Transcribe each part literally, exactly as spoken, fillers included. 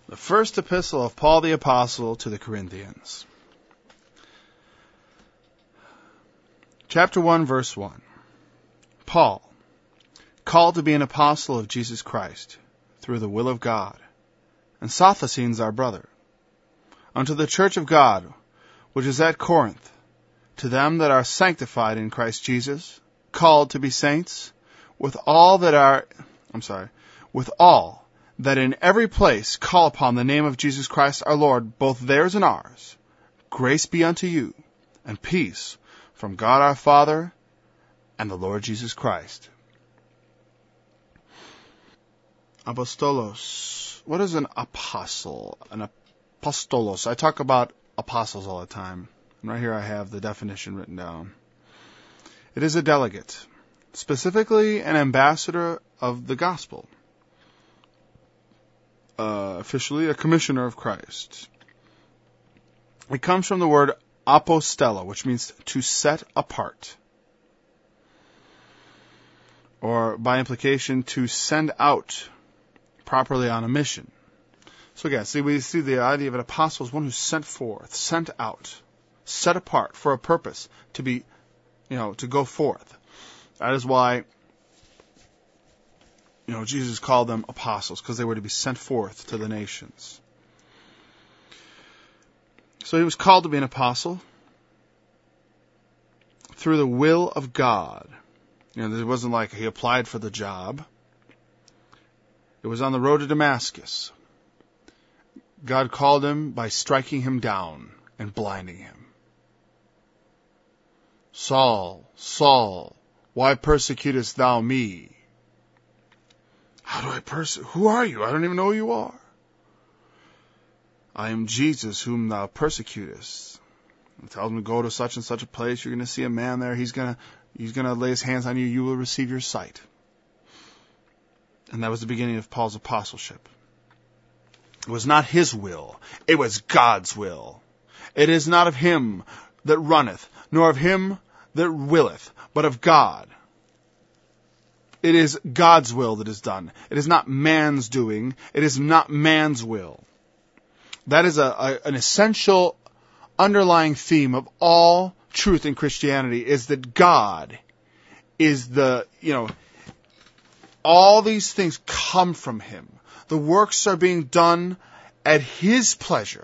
The first epistle of Paul the Apostle to the Corinthians. Chapter one, verse one. Paul, called to be an apostle of Jesus Christ, through the will of God, and Sosthenes our brother, unto the church of God, which is at Corinth, to them that are sanctified in Christ Jesus, called to be saints, with all that are, I'm sorry, with all that in every place call upon the name of Jesus Christ our Lord, both theirs and ours. Grace be unto you, and peace from God our Father and the Lord Jesus Christ. Apostolos. What is an apostle? An apostolos. I talk about apostles all the time. And right here I have the definition written down. It is a delegate, specifically an ambassador of the gospel. Uh, officially a commissioner of Christ. It comes from the word apostello, which means to set apart. Or by implication, to send out properly on a mission. So again, see, we see the idea of an apostle as one who's sent forth, sent out, set apart for a purpose, to be, you know, to go forth. That is why, you know, Jesus called them apostles, because they were to be sent forth to the nations. So he was called to be an apostle through the will of God. You know, it wasn't like he applied for the job. It was on the road to Damascus. God called him by striking him down and blinding him. Saul, Saul, why persecutest thou me? How do I persecute? Who are you? I don't even know who you are. I am Jesus whom thou persecutest. He tells him to go to such and such a place. You're going to see a man there. He's going to, he's going to lay his hands on you. You will receive your sight. And that was the beginning of Paul's apostleship. It was not his will. It was God's will. It is not of him that runneth, nor of him that willeth, but of God. It is God's will that is done. It is not man's doing. It is not man's will. That is a, a, an essential underlying theme of all truth in Christianity, is that God is the, you know, all these things come from him. The works are being done at his pleasure,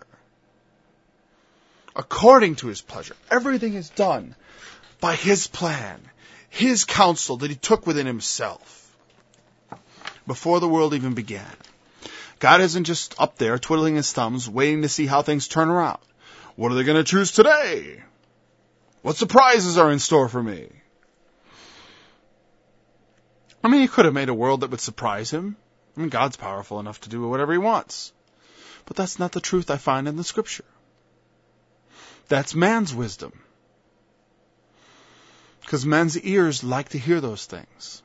according to his pleasure. Everything is done by his plan, his counsel that he took within himself before the world even began. God isn't just up there twiddling his thumbs, waiting to see how things turn around. What are they going to choose today? What surprises are in store for me? I mean, he could have made a world that would surprise him. I mean, God's powerful enough to do whatever he wants. But that's not the truth I find in the Scripture. That's man's wisdom. Because men's ears like to hear those things.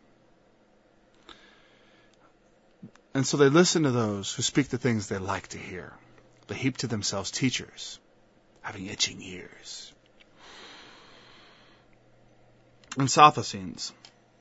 And so they listen to those who speak the things they like to hear. They heap to themselves teachers, having itching ears. And Sosthenes.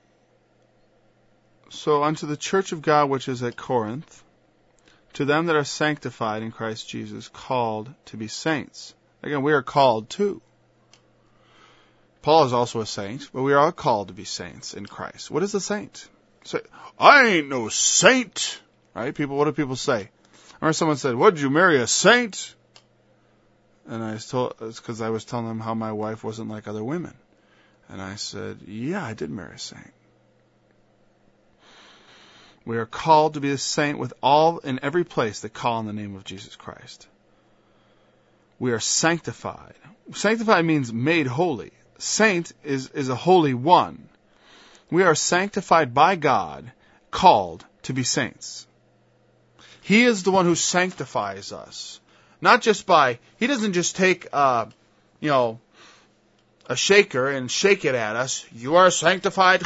So unto the church of God which is at Corinth, to them that are sanctified in Christ Jesus, called to be saints. Again, we are called too. Paul is also a saint, but we are all called to be saints in Christ. What is a saint? Say, I ain't no saint. Right? People, what do people say? I remember someone said, what, did you marry a saint? And I told, it's because I was telling them how my wife wasn't like other women. And I said, yeah, I did marry a saint. We are called to be a saint with all in every place that call on the name of Jesus Christ. We are sanctified. Sanctified means made holy. Saint is, is a holy one. We are sanctified by God, called to be saints. He is the one who sanctifies us. Not just by, he doesn't just take, uh, you know, a shaker and shake it at us. You are sanctified.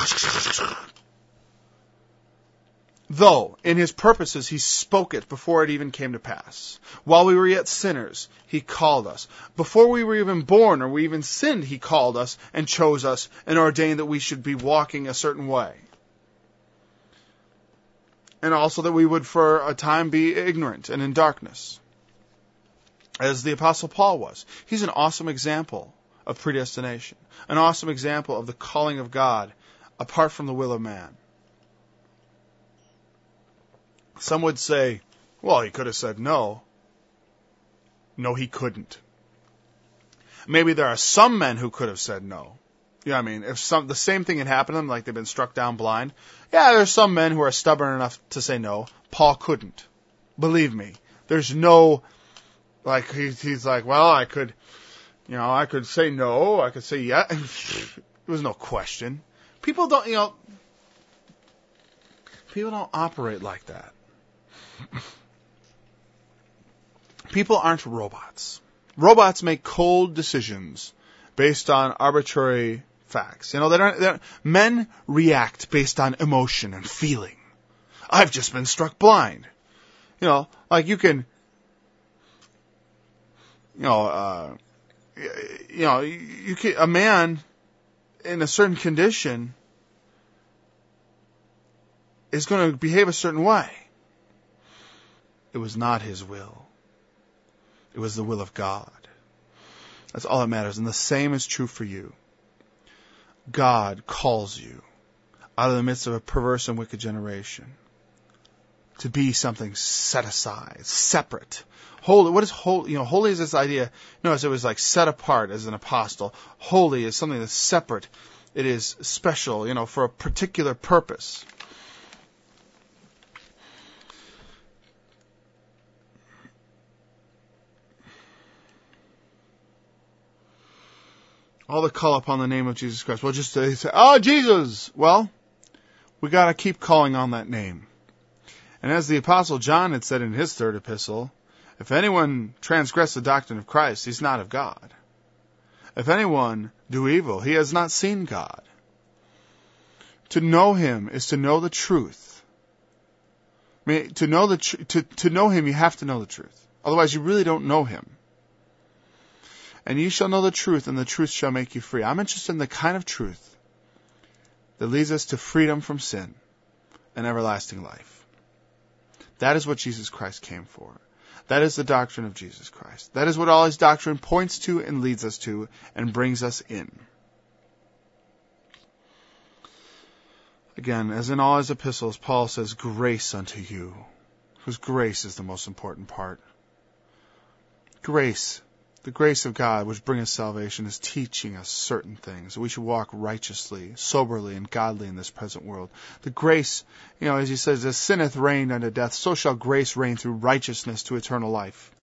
Though, in his purposes, he spoke it before it even came to pass. While we were yet sinners, he called us. Before we were even born or we even sinned, he called us and chose us and ordained that we should be walking a certain way. And also that we would for a time be ignorant and in darkness, as the Apostle Paul was. He's an awesome example of predestination, an awesome example of the calling of God apart from the will of man. Some would say, well, he could have said no. No, he couldn't. Maybe there are some men who could have said no. You know what I mean? If some the same thing had happened to them, like they've been struck down blind, yeah, there's some men who are stubborn enough to say no. Paul couldn't. Believe me. There's no, like, he, he's like, well, I could, you know, I could say no, I could say yeah. There was no question. People don't, you know, people don't operate like that. People aren't robots. Robots make cold decisions based on arbitrary facts. You know, they don't, they don't, men react based on emotion and feeling. I've just been struck blind. You know, like you can, you know, uh, you know, you can, a man in a certain condition is going to behave a certain way. It was not his will. It was the will of God. That's all that matters. And the same is true for you. God calls you out of the midst of a perverse and wicked generation to be something set aside, separate. Holy. What is holy? You know, holy is this idea. Notice it was like set apart as an apostle. Holy is something that's separate. It is special, you know, for a particular purpose. All that call upon the name of Jesus Christ. Well, just they say, oh, Jesus. Well, we got to keep calling on that name. And as the Apostle John had said in his third epistle, if anyone transgress the doctrine of Christ, he's not of God. If anyone do evil, he has not seen God. To know him is to know the truth. I mean, to know the tr- to to know him, you have to know the truth. Otherwise, you really don't know him. And ye shall know the truth, and the truth shall make you free. I'm interested in the kind of truth that leads us to freedom from sin and everlasting life. That is what Jesus Christ came for. That is the doctrine of Jesus Christ. That is what all his doctrine points to and leads us to and brings us in. Again, as in all his epistles, Paul says, grace unto you. Because grace is the most important part. Grace. The grace of God, which brings salvation, is teaching us certain things. We should walk righteously, soberly, and godly in this present world. The grace, you know, as he says, as sin hath reigned unto death, so shall grace reign through righteousness to eternal life.